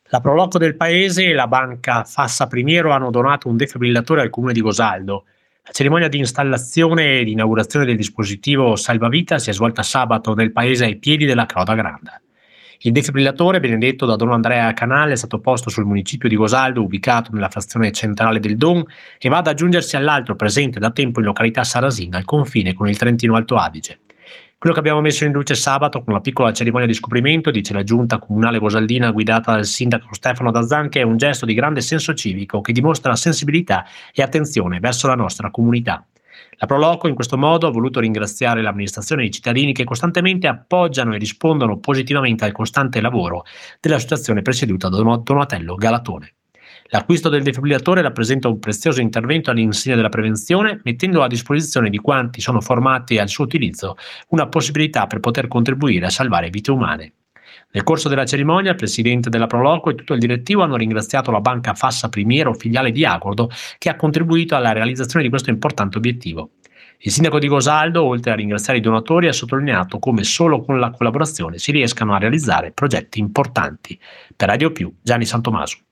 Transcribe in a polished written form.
La Proloco del paese e la banca Fassa Primiero hanno donato un defibrillatore al comune di Gosaldo. La cerimonia di installazione e di inaugurazione del dispositivo salvavita si è svolta sabato nel paese ai piedi della Croda Granda. Il defibrillatore, benedetto da Don Andrea Canale, è stato posto sul municipio di Gosaldo, ubicato nella frazione centrale del Don, e va ad aggiungersi all'altro presente da tempo in località Sarasina, al confine con il Trentino Alto Adige. Quello che abbiamo messo in luce sabato con la piccola cerimonia di scoprimento, dice la giunta comunale gosaldina guidata dal sindaco Stefano Dazzanche, è un gesto di grande senso civico che dimostra sensibilità e attenzione verso la nostra comunità. La Proloco in questo modo ha voluto ringraziare l'amministrazione e i cittadini che costantemente appoggiano e rispondono positivamente al costante lavoro dell'associazione presieduta da Donatello Galatone. L'acquisto del defibrillatore rappresenta un prezioso intervento all'insegna della prevenzione, mettendo a disposizione di quanti sono formati al suo utilizzo una possibilità per poter contribuire a salvare vite umane. Nel corso della cerimonia, il presidente della Proloco e tutto il direttivo hanno ringraziato la banca Fassa Primiero, filiale di Agordo, che ha contribuito alla realizzazione di questo importante obiettivo. Il sindaco di Gosaldo, oltre a ringraziare i donatori, ha sottolineato come solo con la collaborazione si riescano a realizzare progetti importanti. Per Radio Più, Gianni Santomaso.